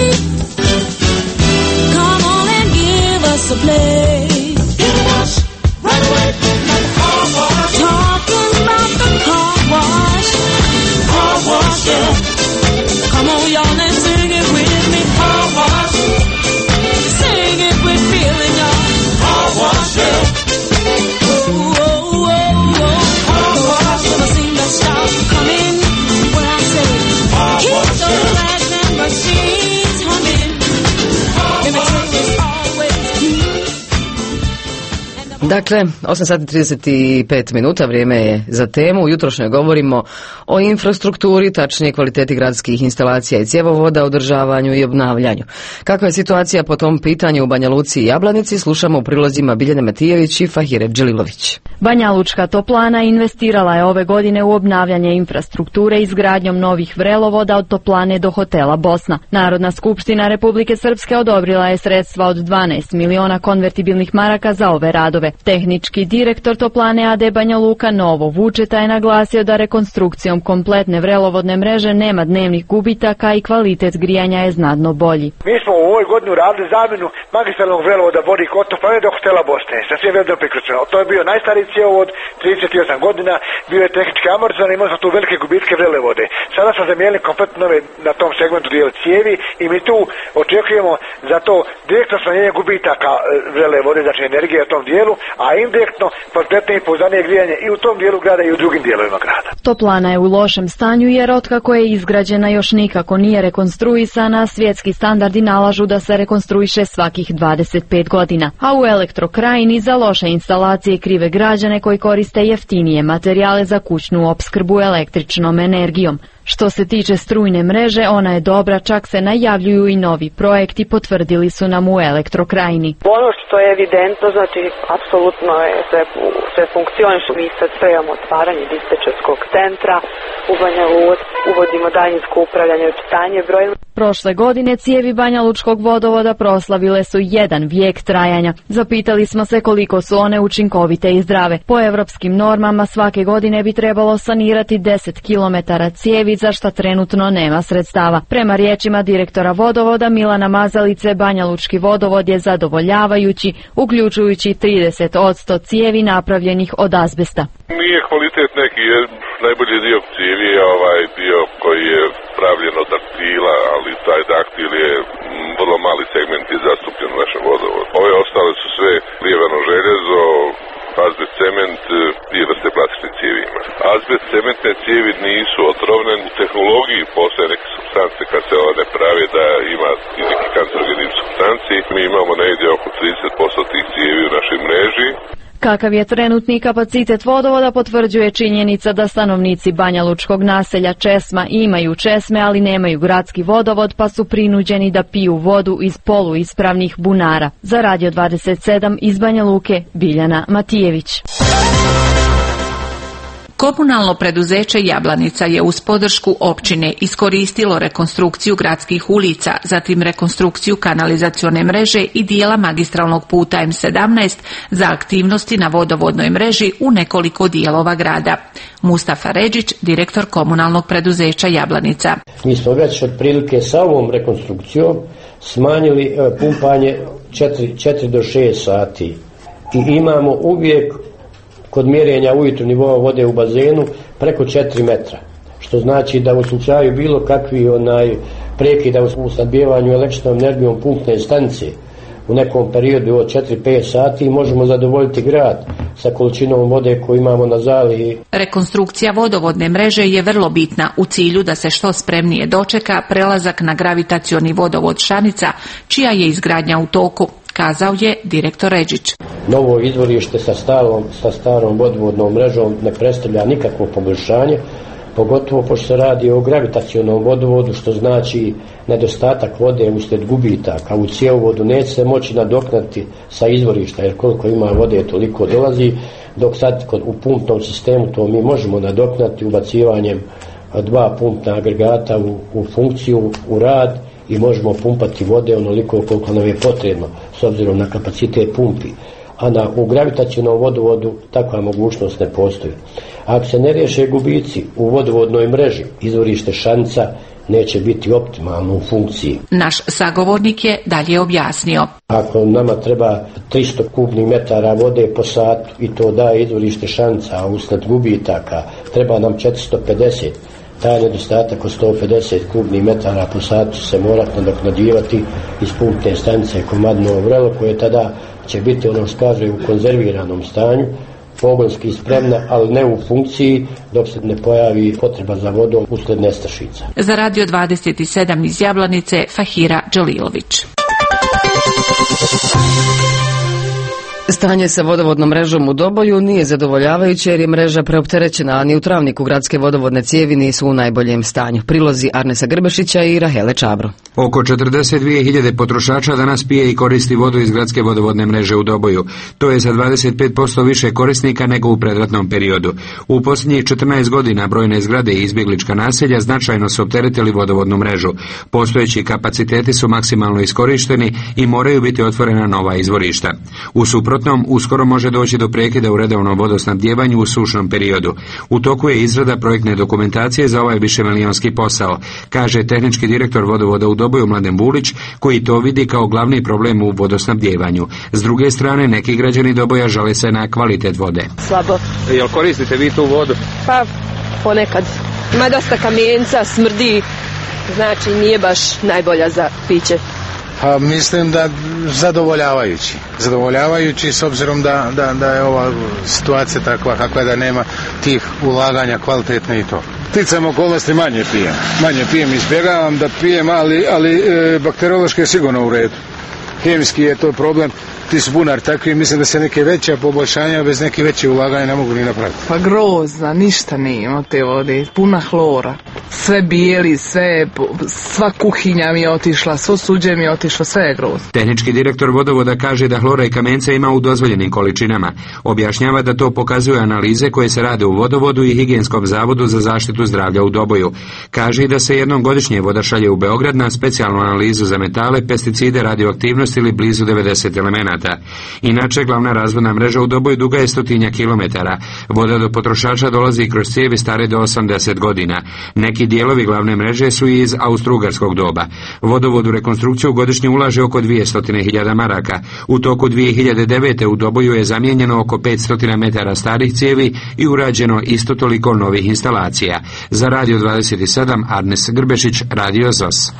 Come on and give us a play. Get a wash right away at the car wash. Talking about the car wash. Car wash, yeah. Come on, y'all, and sing it with me. Car wash. Sing it with feeling, y'all. Car wash, yeah. Oh, oh, oh, oh. Car Those wash. cars never seem to stop coming. When I say, Car keep wash, those yeah. rags and machines humming. Let me tell you, it's always key. Dakle, osam sati trideset pet minuta, vrijeme je za temu. Jutrošnje govorimo o infrastrukturi, tačnije kvaliteti gradskih instalacija i cjevovoda, održavanju i obnavljanju. Kakva je situacija po tom pitanju u Banja Luci i Jablanici, slušamo u prilozima Biljane Matijević i Fahire Dželilović. Banja Lučka toplana investirala je ove godine u obnavljanje infrastrukture izgradnjom novih vrelovoda od toplane do hotela Bosna. Narodna skupština Republike Srpske odobrila je sredstva od dvanaest miliona konvertibilnih maraka za ove radove. Tehnički direktor toplane A D Banja Luka Novo Vučeta je naglasio da rekonstrukcijom kompletne vrelovodne mreže nema dnevnih gubitaka i kvalitet grijanja je znatno bolji. Mi smo u ovoj godini uradili zamjenu magistralnog vrelovoda vodi od toplane do hotela Bosne sa svim vrelovodom priključeno. To je bio najstariji cjevovod, trideset osam godina, bio je tehnički amortizovan i imali smo tu velike gubitke vrelevode. Sada smo zamijenili kompletno nove na tom segmentu dijel cijevi i mi tu očekujemo za to direktno smanjenje gubitaka vrelevode, znači energije u tom dijelu, a indirektno kvalitetnije i pouzdanije grijanje i u tom dijelu grada i u drugim dijelovima grada. Toplana je u lošem stanju jer otkako je izgrađena još nikako nije rekonstruisana, svjetski standardi nalažu da se rekonstruiše svakih dvadeset pet godina. A u Elektrokrajini za loše instalacije krive građane koji koriste jeftinije materijale za kućnu opskrbu električnom energijom. Što se tiče strujne mreže, ona je dobra, čak se najavljuju i novi projekti, potvrdili su nam u Elektrokrajini. Ono što je evidentno, znači apsolutno je sve, sve funkcioniše. Mi sad spremamo otvaranje dispečerskog centra u Banja Luci, uvodimo daljinsko upravljanje i očitanje brojeva. Prošle godine cijevi Banja Lučkog vodovoda proslavile su jedan vijek trajanja. Zapitali smo se koliko su one učinkovite i zdrave. Po evropskim normama svake godine bi trebalo sanirati deset kilometara cijevi, za šta trenutno nema sredstava. Prema riječima direktora vodovoda Milana Mazalice, Banja Lučki vodovod je zadovoljavajući, uključujući trideset posto cijevi napravljenih od azbesta. Nije kvalitet neki, je najbolji dio cijevi je ovaj dio koji je pravljen od daktila, ali taj daktil je vrlo mali segment i zastupljen u našem vodovodu. Ove ostale su sve lijevano željezo, azbest cement i vrste plastične cijevi ima. Azbest cementne cijevi nisu otrovne. U tehnologiji postoje neke supstance kad se one prave da ima i neki kancerogenih supstanci. Mi imamo negdje oko trideset posto tih cijevi u našoj mreži. Kakav je trenutni kapacitet vodovoda potvrđuje činjenica da stanovnici Banja Lučkog naselja Česma imaju česme, ali nemaju gradski vodovod, pa su prinuđeni da piju vodu iz poluispravnih bunara. Za Radio dvadeset sedam iz Banja Luke, Biljana Matijević. Komunalno preduzeće Jablanica je uz podršku općine iskoristilo rekonstrukciju gradskih ulica, zatim rekonstrukciju kanalizacione mreže i dijela magistralnog puta M sedamnaest za aktivnosti na vodovodnoj mreži u nekoliko dijelova grada. Mustafa Ređić, direktor komunalnog preduzeća Jablanica. Mi smo već otprilike sa ovom rekonstrukcijom smanjili pumpanje četiri do šest sati i imamo uvijek kod mjerenja ujutro nivoa vode u bazenu preko četiri metra, što znači da u slučaju bilo kakvi onaj prekida u snabdijevanju električnom energijom pumpne stanice u nekom periodu od četiri do pet sati možemo zadovoljiti grad sa količinom vode koju imamo na zalihi. Rekonstrukcija vodovodne mreže je vrlo bitna u cilju da se što spremnije dočeka prelazak na gravitacioni vodovod Šanica, čija je izgradnja u toku, kazao je direktor Ređić. Novo izvorište sa starom, sa starom vodovodnom mrežom ne predstavlja nikakvo poboljšanje, pogotovo pošto se radi o gravitacionom vodovodu, što znači nedostatak vode uslijed gubitaka. U cjevovodu neće se moći nadoknati sa izvorišta, jer koliko ima vode toliko dolazi, dok sad kod, u pumpnom sistemu to mi možemo nadoknati ubacivanjem dva pumpna agregata u, u funkciju, u rad, i možemo pumpati vode onoliko koliko nam je potrebno s obzirom na kapacitet pumpi. a na, u gravitacionom vodovodu takva mogućnost ne postoji. Ako se ne riješe gubici u vodovodnoj mreži, izvorište Šanca neće biti optimalno u funkciji. Naš sagovornik je dalje objasnio. Ako nama treba tristo kubnih metara vode po satu i to daje izvorište Šanca, a usled gubitaka treba nam četiristo pedeset, taj nedostatak od sto pedeset kubnih metara po satu se morati nadoknađivati iz pumpne stanice Komadinovo Vrelo, koje tada će biti, ono što kaže, u konzerviranom stanju, pogonski spremna, ali ne u funkciji dok se ne pojavi potreba za vodom usled nestašica. Za Radio dvadeset sedam iz Jablanice, Fahira Đalilović. Stanje sa vodovodnom mrežom u Doboju nije zadovoljavajuće jer je mreža preopterećena, a ni u Travniku gradske vodovodne cijevi nisu u najboljem stanju. Prilozi Arnesa Grbešića i Rahele Čabro. Oko četrdeset dvije hiljade potrošača danas pije i koristi vodu iz gradske vodovodne mreže u Doboju. To je za dvadeset pet posto više korisnika nego u predratnom periodu. U posljednjih četrnaest godina brojne zgrade i izbjeglička naselja značajno su opteretili vodovodnu mrežu. Postojeći kapaciteti su maksimalno iskorišteni i moraju biti otvorena nova izvorišta. U suprotnom, uskoro može doći do prekida u redovnom vodosnabdjevanju u sušnom periodu. U toku je izrada projektne dokumentacije za ovaj višemilijonski posao, kaže tehnički direktor vodovoda u Doboju Mladen Bulić, koji to vidi kao glavni problem u vodosnabdjevanju. S druge strane, neki građani Doboja žale se na kvalitet vode. Slabo. Jel koristite vi tu vodu? Pa ponekad. Ima dosta kamenca, smrdi, znači nije baš najbolja za piće. Pa mislim da zadovoljavajući. Zadovoljavajući s obzirom da, da, da je ova situacija takva kakva da nema tih ulaganja kvalitetne i to. Ticam okolnosti manje pijem. Manje pijem, izbjegavam da pijem, ali, ali e, bakteriološki je sigurno u redu. Hemijski je to problem. Ti su bunar takvi, mislim da se neke veće poboljšanja bez neke veće ulaganja ne mogu ni napraviti. Pa grozna, ništa nije od te vode, puna hlora. Sve bijeli, sve, sva kuhinja mi je otišla, svo suđe mi je otišlo, sve je grozno. Tehnički direktor vodovoda kaže da hlora i kamenca ima u dozvoljenim količinama. Objašnjava da to pokazuju analize koje se rade u vodovodu i Higijenskom zavodu za zaštitu zdravlja u Doboju. Kaže da se jednom godišnje voda šalje u Beograd na specijalnu analizu za metale, pesticide, radioaktivnost ili blizu devedeset elemenata. Inače, glavna razvodna mreža u Doboju duga je stotinja kilometara. Voda do potrošača dolazi kroz cijevi stare do osamdeset godina. Neki dijelovi glavne mreže su i iz austrougarskog doba. Vodovod u rekonstrukciju godišnje ulaže oko dvjesto hiljada maraka. U toku dvije hiljade devete. u Doboju je zamijenjeno oko petsto metara starih cijevi i urađeno isto toliko novih instalacija. Za Radio dvadeset sedam, Arnes Grbešić, Radio Z O S.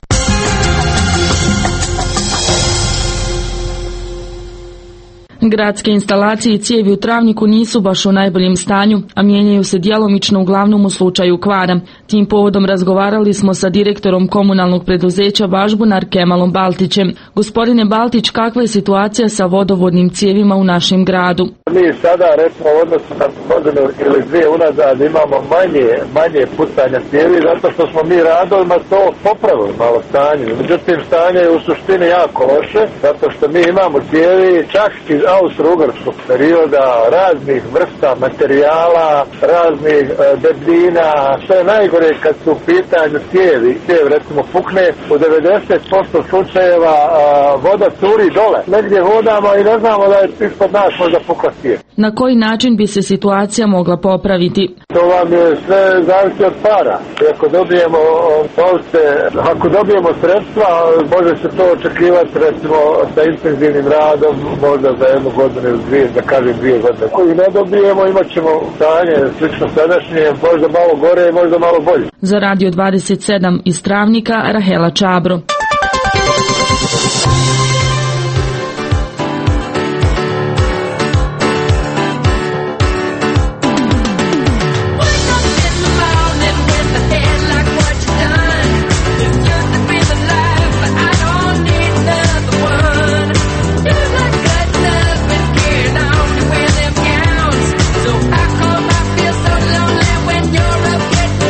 Gradske instalacije i cijevi u Travniku nisu baš u najboljem stanju, a mijenjaju se djelomično uglavnom u slučaju kvara. Tim povodom razgovarali smo sa direktorom komunalnog preduzeća Važbunar Kemalom Baltićem. Gospodine Baltić, kakva je situacija sa vodovodnim cijevima u našem gradu? Mi sada, recimo, u odnosu na godinu ili dvije unazad imamo manje, manje pucanja cijevi, zato što smo mi radovima to popravili malo stanje. Međutim, stanje je u suštini jako loše, zato što mi imamo cijevi čak iz austrougarskog perioda, raznih vrsta materijala, raznih e, debljina, što je najgore kad su u pitanju cijevi. Cijev recimo pukne, u devedeset posto slučajeva a, voda curi dole. Negdje vodamo i ne znamo da je ispod nas možda pukla cijev. Na koji način bi se situacija mogla popraviti? To vam je sve zavisi od para. Ako dobijemo novce, ako dobijemo sredstva, može se to očekivati recimo sa intenzivnim radom, možda za jednu godinu ili dvije, da kažem dvije godine. Ako ih ne dobijemo, imat ćemo stanje slično sadašnje, možda malo gore i možda malo bolje. Za Radio dvadeset sedam iz Travnika, Rahela Čabro.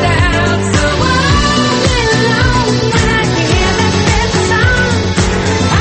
I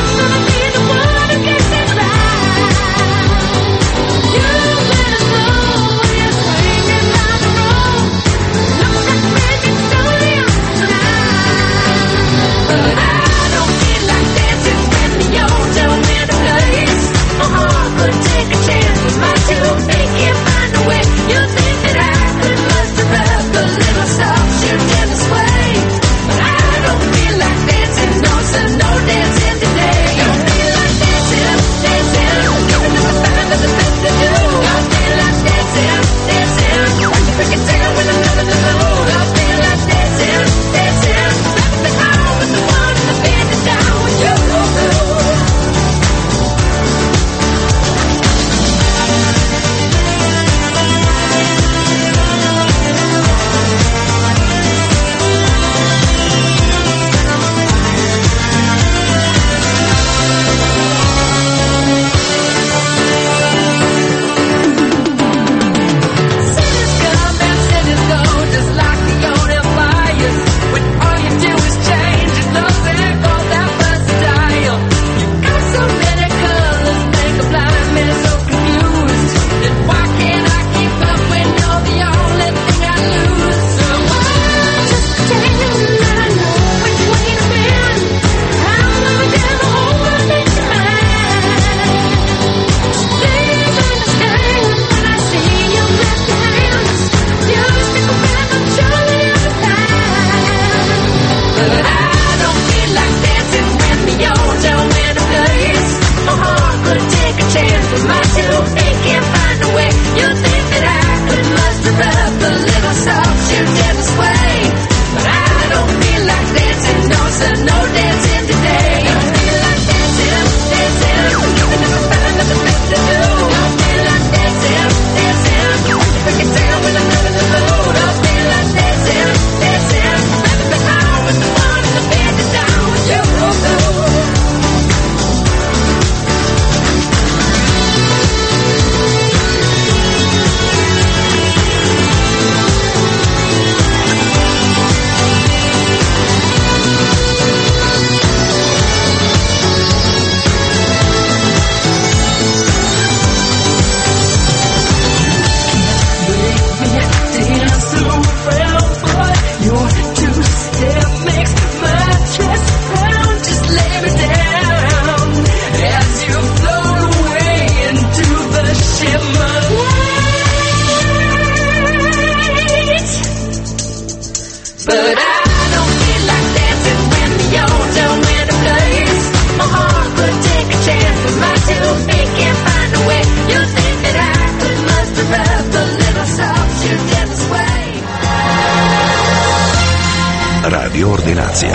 Radio ordinacija.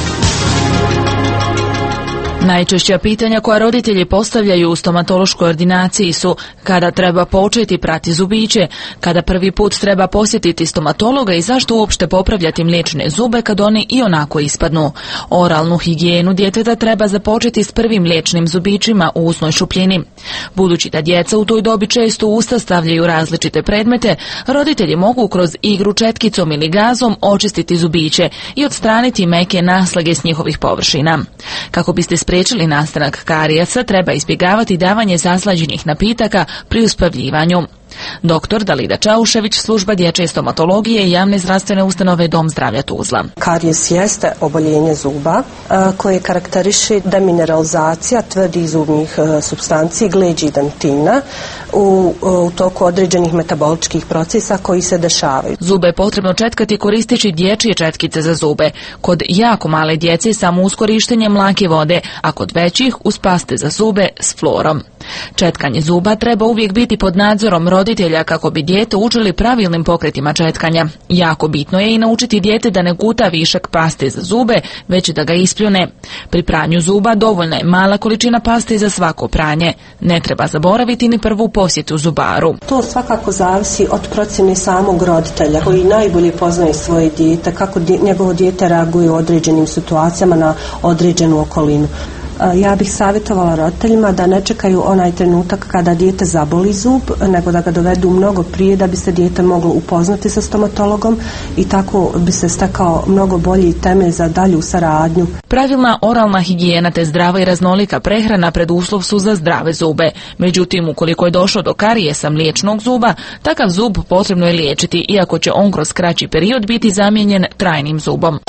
Najčešća pitanja koja roditelji postavljaju u stomatološkoj ordinaciji su kada treba početi prati zubiće, kada prvi put treba posjetiti stomatologa i zašto uopšte popravljati mliječne zube kad oni i onako ispadnu. Oralnu higijenu djeteta treba započeti s prvim mliječnim zubićima u usnoj šupljini. Budući da djeca u toj dobi često u usta stavljaju različite predmete, roditelji mogu kroz igru četkicom ili gazom očistiti zubiće i odstraniti meke naslage s njihovih površina. Kako biste spriječili nastanak karijesa, treba izbjegavati davanje zaslađenih napitaka pri uspavljivanju. Doktor Dalida Čaušević, služba dječje stomatologije i javne zdravstvene ustanove Dom zdravlja Tuzla. Karijes jeste oboljenje zuba koje karakteriše demineralizacija tvrdih zubnih supstanci, gleđi i dentina u, u toku određenih metaboličkih procesa koji se dešavaju. Zube je potrebno četkati koristeći dječje četkice za zube. Kod jako male djece samo uz korištenje mlake vode, a kod većih uz paste za zube s fluorom. Četkanje zuba treba uvijek biti pod nadzorom roditelja kako bi dijete učili pravilnim pokretima četkanja. Jako bitno je i naučiti dijete da ne guta višak paste za zube, već da ga ispljune. Pri pranju zuba dovoljna je mala količina paste za svako pranje. Ne treba zaboraviti ni prvu posjetu zubaru. To svakako zavisi od procjene samog roditelja koji najbolje poznaje svoje dijete, kako njegovo dijete reaguje u određenim situacijama na određenu okolinu. Ja bih savjetovala roditeljima da ne čekaju onaj trenutak kada dijete zaboli zub, nego da ga dovedu mnogo prije da bi se dijete moglo upoznati sa stomatologom i tako bi se stekao mnogo bolji temelj za dalju saradnju. Pravilna oralna higijena te zdrava i raznolika prehrana preduslov su za zdrave zube. Međutim, ukoliko je došlo do karijesa mliječnog zuba, takav zub potrebno je liječiti, iako će on kroz kraći period biti zamijenjen trajnim zubom.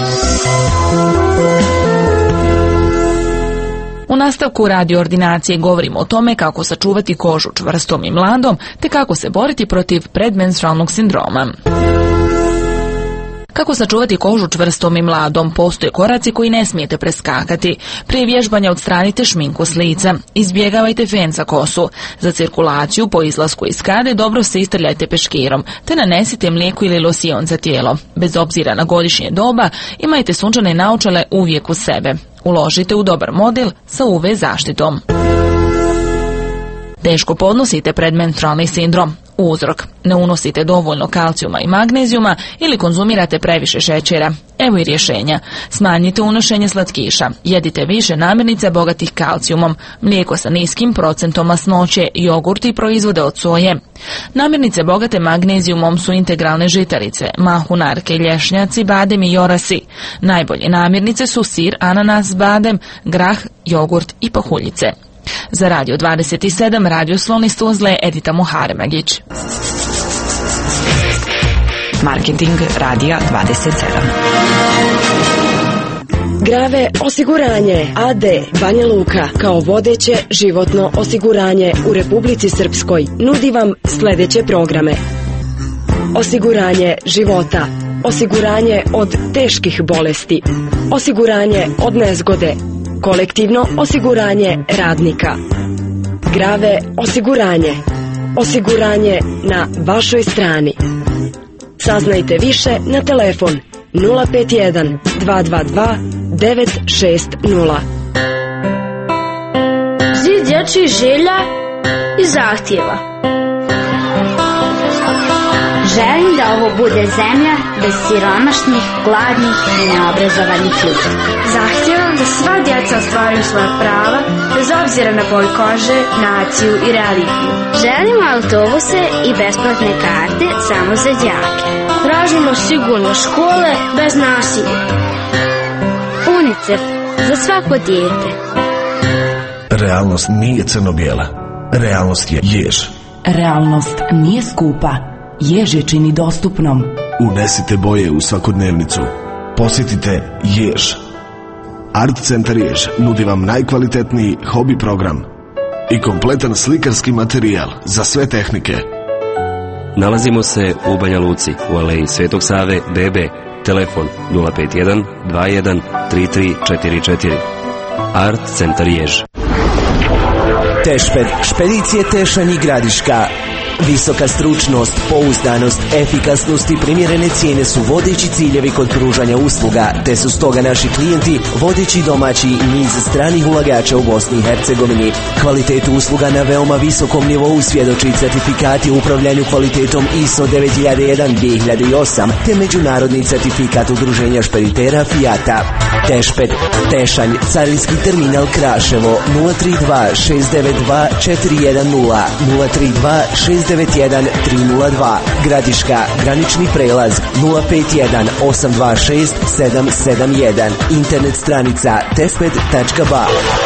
U nastavku radio ordinacije govorimo o tome kako sačuvati kožu čvrstom i mladom, te kako se boriti protiv predmenstrualnog sindroma. Kako sačuvati kožu čvrstom i mladom? Postoje koraci koji ne smijete preskakati. Prije vježbanja odstranite šminku s lica. Izbjegavajte fen za kosu. Za cirkulaciju po izlasku iz kade dobro se istrljajte peškirom, te nanesite mlijeko ili losion za tijelo. Bez obzira na godišnje doba, imajte sunčane naočale uvijek uz sebe. Uložite u dobar model sa U V zaštitom. Teško podnosite predmenstrualni sindrom. Uzrok: ne unosite dovoljno kalcijuma i magnezijuma ili konzumirate previše šećera. Evo i rješenja: smanjite unošenje slatkiša, jedite više namirnica bogatih kalcijumom, mlijeko sa niskim procentom masnoće, jogurt i proizvode od soje. Namirnice bogate magnezijumom su integralne žitarice, mahunarke, lješnjaci, badem i jorasi. Najbolje namirnice su sir, ananas, badem, grah, jogurt i pahuljice. Za Radio dvadeset sedam, radioslon iz Tuzle, Edita Muharemagić. Marketing Radija dvadeset sedam. Grave osiguranje A D Banja Luka kao vodeće životno osiguranje u Republici Srpskoj nudi vam sljedeće programe: osiguranje života, osiguranje od teških bolesti, osiguranje od nezgode, kolektivno osiguranje radnika, Grave osiguranje, osiguranje na vašoj strani. Saznajte više na telefon nula pet jedan dva dva dva devet šest nula. Zid dječjih želja i zahtjeva. Želim da ovo bude zemlja bez siromašnih, gladnih i neobrazovanih ljudi. Zahtijevam da sva djeca ostvaruju svoja prava, bez obzira na boju kože, naciju i religiju. Želimo autobuse i besplatne karte samo za đake. Tražimo sigurne škole bez nasilja. UNICEF za svako dijete. Realnost nije crno-bijela. Realnost je jež. Realnost nije skupa. Jež je čini dostupnom. Unesite boje u svakodnevnicu. Posjetite Jež. Art Centar Jež nudi vam najkvalitetniji hobi program i kompletan slikarski materijal za sve tehnike. Nalazimo se u Banja Luci, u aleji Svetog Save, B B. Telefon nula pet jedan dva jedan tri tri četiri četiri. Art Centar Jež. Tešped, špedicije Tešanj i Gradiška. Visoka stručnost, pouzdanost, efikasnost i primjerene cijene su vodeći ciljevi kod pružanja usluga, te su stoga naši klijenti vodeći domaći i niz stranih ulagača u Bosni i Hercegovini. Kvalitetu usluga na veoma visokom nivou svjedoči certifikati u upravljanju kvalitetom I S O devet hiljada jedan dvije hiljade osam te međunarodni certifikat udruženja špeditera Fijata. Tešpet, Tešanj, carinski terminal Kraševo nula tri dva šest devet dva četiri jedan nula nula tri dva šest devet jedan tri nula dva. Gradiška, granični prelaz nula pet jedan osam dva šest sedam sedam jedan. Internet stranica tešpet tačka ba.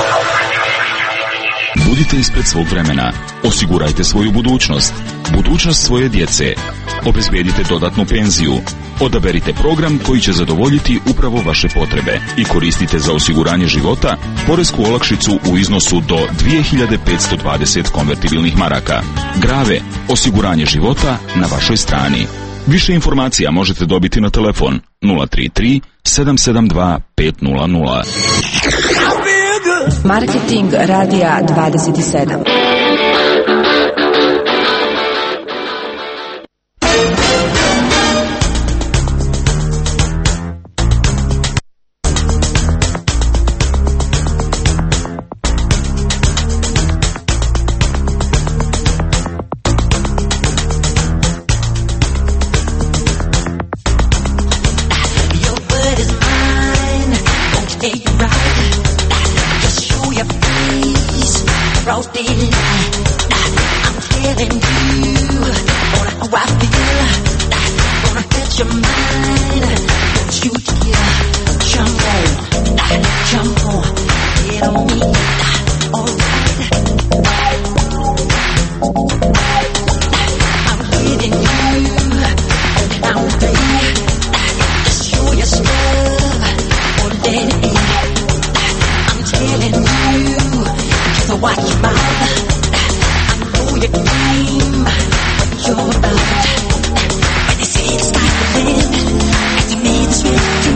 Budite ispred svog vremena. Osigurajte svoju budućnost. Budućnost svoje djece. Obezbedite dodatnu penziju. Odaberite program koji će zadovoljiti upravo vaše potrebe i koristite za osiguranje života poresku olakšicu u iznosu do dvije hiljade petsto dvadeset konvertibilnih maraka. Grave, osiguranje života na vašoj strani. Više informacija možete dobiti na telefon nula tri tri sedam sedam dva pet nula nula. Marketing radija dvadeset sedam. You're about, when they say it's like the wind, and you made the switch.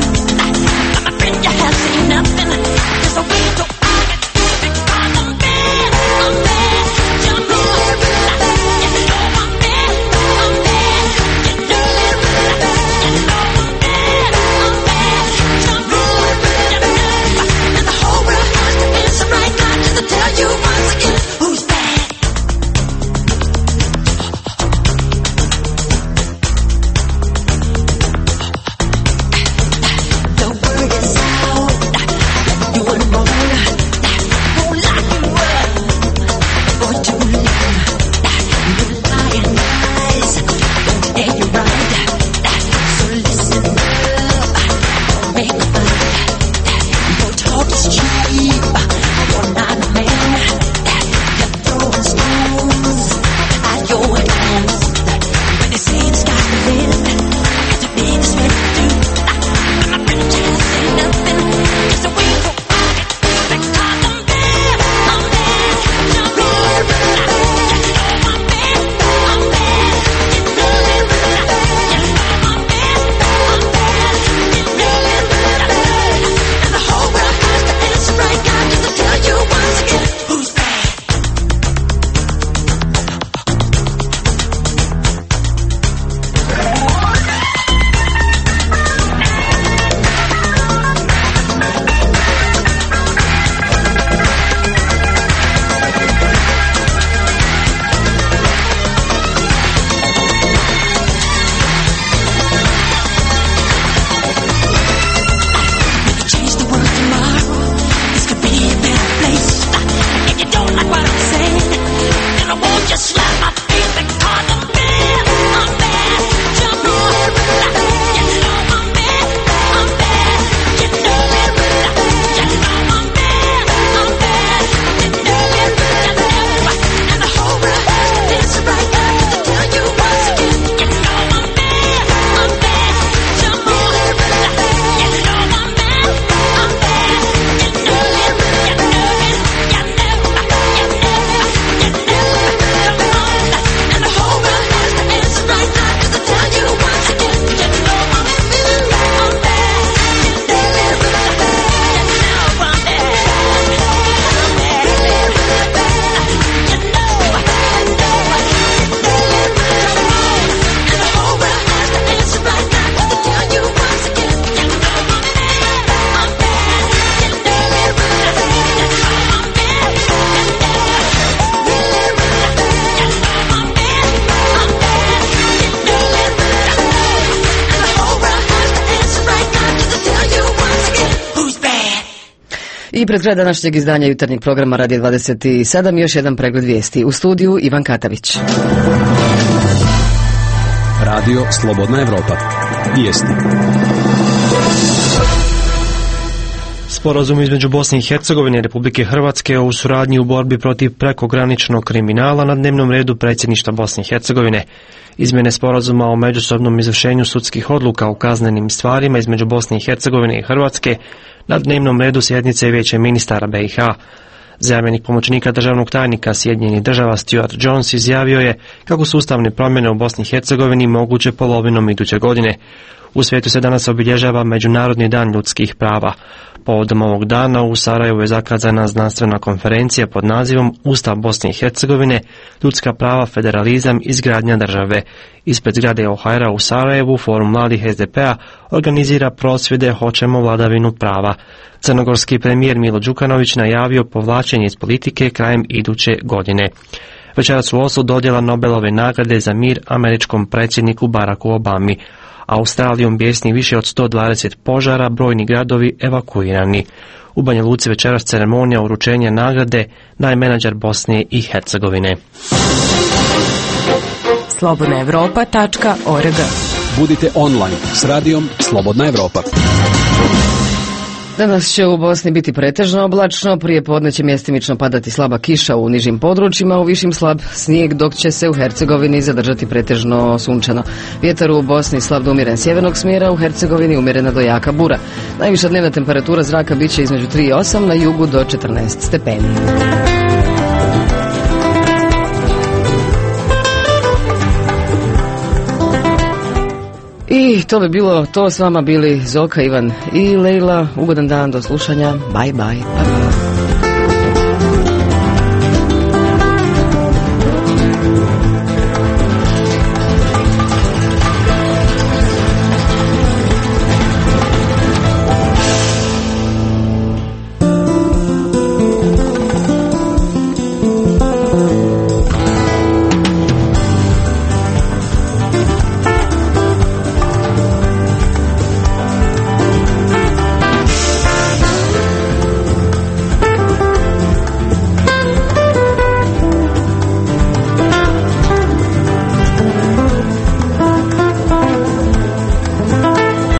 I pred kraj današnjeg izdanja jutarnjeg programa Radio dvadeset sedam još jedan pregled vijesti. U studiju Ivan Katavić. Radio Slobodna Evropa. Vijesti. Sporazum između Bosne i Hercegovine i Republike Hrvatske o suradnji u borbi protiv prekograničnog kriminala na dnevnom redu predsjedništva Bosne i Hercegovine. Izmjene sporazuma o međusobnom izvršenju sudskih odluka u kaznenim stvarima između Bosne i Hercegovine i Hrvatske na dnevnom redu sjednice Vijeća ministara B i H. Zamjenik pomoćnika državnog tajnika Sjedinjenih država Stuart Jones izjavio je kako su ustavne promjene u Bosni i Hercegovini moguće polovinom iduće godine. U svijetu se danas obilježava Međunarodni dan ljudskih prava. Povodom ovog dana u Sarajevu je zakazana znanstvena konferencija pod nazivom Ustav Bosne i Hercegovine, ljudska prava, federalizam, izgradnja države. Ispred zgrade O H R-a u Sarajevu Forum mladih S D P-a organizira prosvjede Hoćemo vladavinu prava. Crnogorski premijer Milo Đukanović najavio povlačenje iz politike krajem iduće godine. Večeras u Oslu dodjela Nobelove nagrade za mir američkom predsjedniku Baracku Obami. Australijom bijesni više od sto dvadeset požara, brojni gradovi evakuirani. U Banja Luci večeras ceremonija uručenja nagrade najmenadžer Bosne i Hercegovine. slobodna evropa tačka org. Budite online s radijom Slobodna Evropa. Danas će u Bosni biti pretežno oblačno, prije podne će mjestimično padati slaba kiša u nižim područjima, u višim slab snijeg, dok će se u Hercegovini zadržati pretežno sunčano. Vjetar u Bosni slab do umjeren sjevernog smjera, u Hercegovini umjerena do jaka bura. Najviša dnevna temperatura zraka bit će između tri i osam, na jugu do četrnaest stepeni. I to bi bilo to, s vama bili Zoka, Ivan i Lejla. Ugodan dan, do slušanja. Bye bye.